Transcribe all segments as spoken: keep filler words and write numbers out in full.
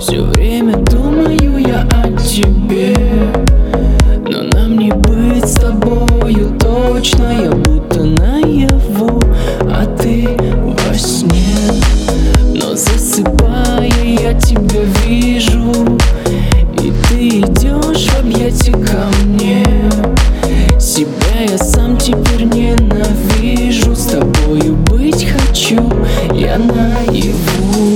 Все время думаю я о тебе, но нам не быть с тобою точно. Я будто наяву, а ты во сне. Но засыпая я тебя вижу, и ты идешь в объятия ко мне. Себя я сам теперь ненавижу, с тобою быть хочу я наяву.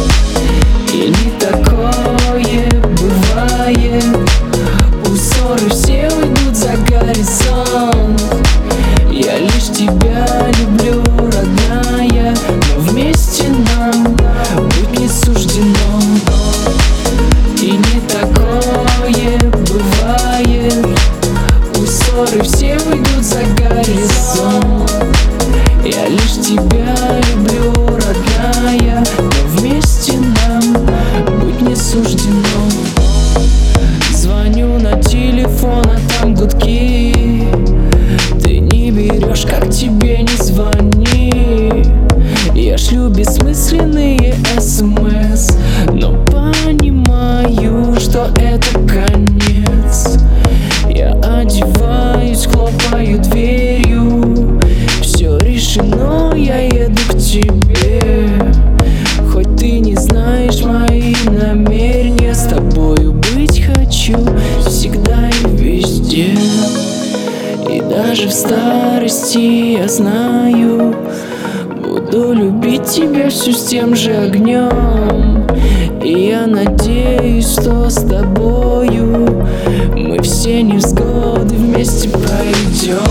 И не такое бывает, узоры все уйдут за горизонт. Я лишь тебя люблю, родная, но вместе нам быть не суждено. И не такое бывает, узоры все уйдут за горизонт. Я лишь тебя люблю, родная, но вместе нам быть не суждено. Звоню на телефон, а там гудки. Ты не берешь, как тебе не звони. Я шлю бессмысленные смс, но понимаю, что это конец. Я одеваюсь, хлопаю дверью. Все решено, я еду к тебе. Хоть ты не знаешь мои намерения, с тобою быть хочу всегда и везде. И даже в старости я знаю, буду любить тебя все с тем же огнем. И я надеюсь, что с тобою мы все невзгоды вместе пройдем.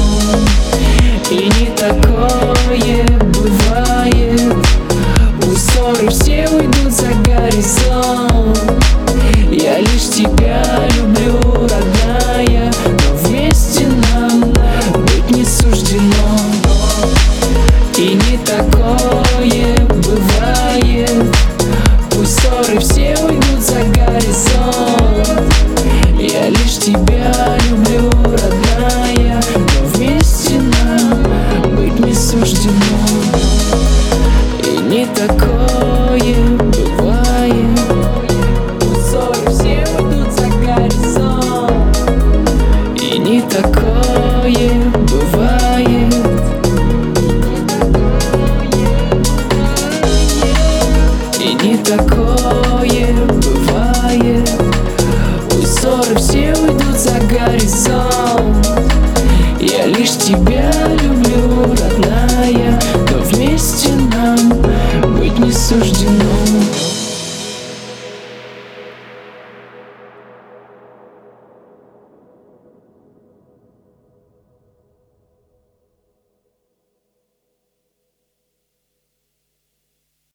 И не такое бывает, узоры все уйдут за горизонт. Я лишь тебя люблю, родная, но вместе нам быть не суждено. И не такое бывает, узоры все уйдут за горизонт. Я лишь тебя люблю, родная, но вместе нам быть не суждено. И не такое бывает, узоры все уйдут за горизонт. И не такое бывает, и не такое бывает, узоры все уйдут за горизонт. Я лишь тебя люблю, родная, но вместе нам быть не суждено.